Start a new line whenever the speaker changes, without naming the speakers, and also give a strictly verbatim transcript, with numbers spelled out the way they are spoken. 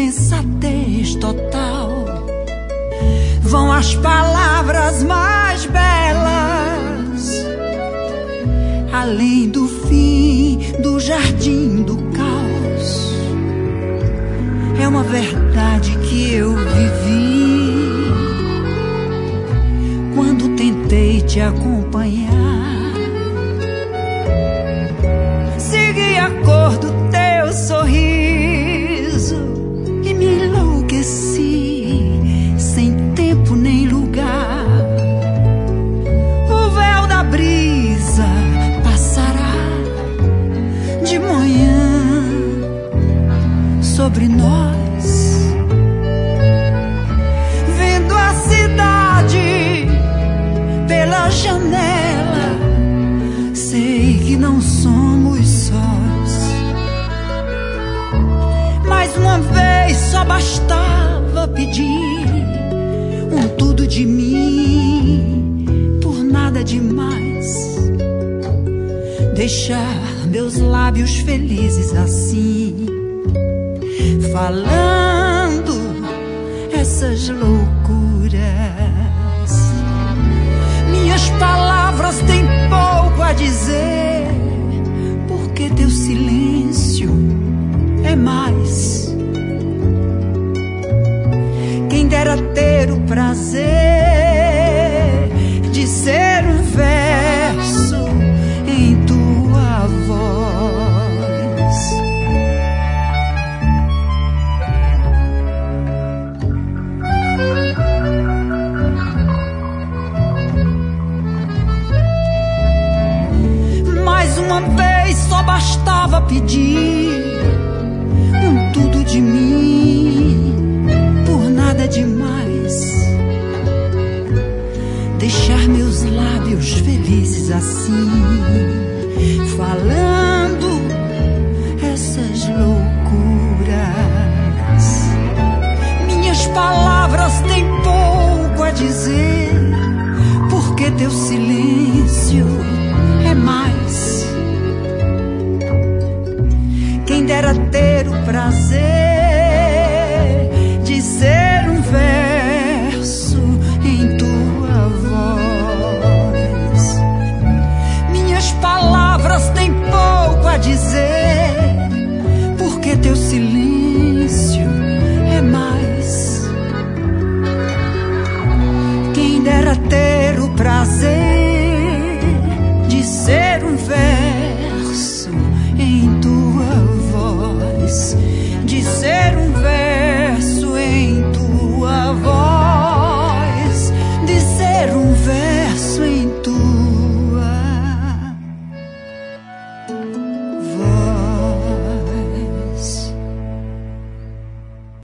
insensatez total. Vão as palavras mais belas, além do fim do jardim do caos. É uma verdade que eu vivi quando tentei te acompanhar. Segui a cor do teu sorriso e me enlouqueci, sem tempo nem lugar. O véu da brisa passará de manhã sobre nós. Vendo a cidade pela janela, sei que não somos sós. Mais uma vez só bastava pedir um tudo de mim, por nada demais. Deixar meus lábios felizes assim, falando essas loucuras. Minhas palavras têm pouco a dizer, porque teu silêncio é mais. Quem dera ter o prazer de ser um verso em tua voz. Mais uma vez só bastava pedir um tudo de mim, por nada demais. Deixar meus lábios felizes assim, falando essas loucuras. Minhas palavras têm pouco a dizer, porque teu silêncio é mais. Quem dera ter o prazer